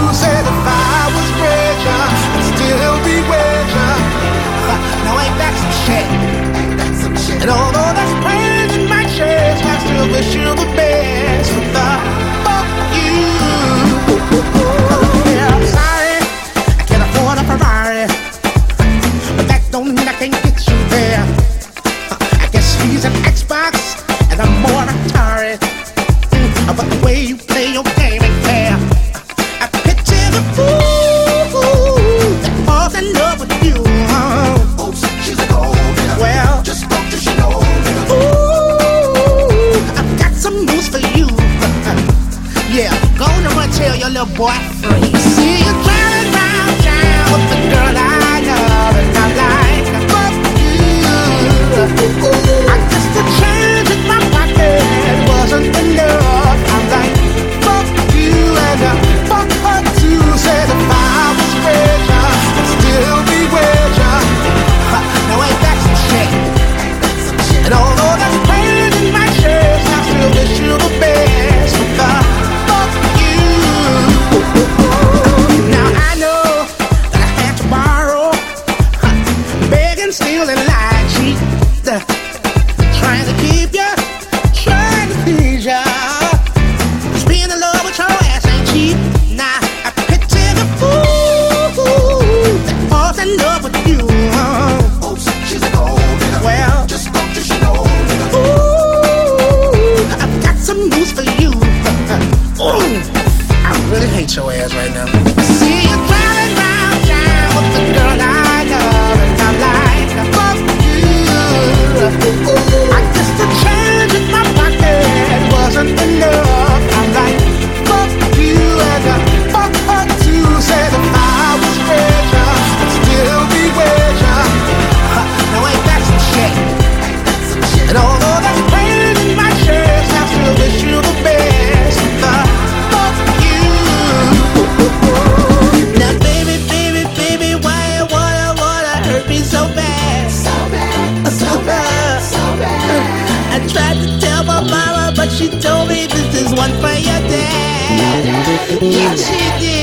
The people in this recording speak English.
said if I was richer, I'd still be richer. Now ain't that some shit? And although that's pain in my chest, I still wish you the best. But the fuck you. Yeah, I'm sorry, I can't afford a Ferrari, but that don't mean I can't get you there. I guess he's an Xbox and I'm more Atari. But the way you play your game ain't fair. I picture the fool that falls in love with you. Oops, she's a gold digger. Well, just don't you she know. Ooh, I've got some news for you. Yeah, go on and run tell your little boy free. See you driving round town with the girl I love, and I'm like, fuck you. I guess the change in my pocket wasn't enough. I'm like, fuck you and fuck her too. Said if I was richer, I'd still be richer. Now ain't that some shit? And although that's pain in my chest, I still wish you the best. But fuck you. Now I know that I had to borrow, beg and steal and lie, cheat, trying to keep you, trying to please ya. Just being in love with your ass ain't cheap. Now I picture the fool that falls in love with you. Oops, she's a gold digger. Well, just don't you she know. ooh, I've got some news for you. Ooh, I really hate your ass right now. See you driving round town with the girl I love, and I'm like, fuck you. I guess the change in my pocket wasn't enough. I'm like, fuck you and fuck her too. Said if I was richer, I'd still be richer. Now ain't that some shit? And although that's pain in my chest, I still wish you the best. But fuck you. Now baby, baby, baby, why you wanna hurt me so bad? So bad, so bad, so bad. I tried to tell my mama, but she told me this is one for your dad. Yeah, she did.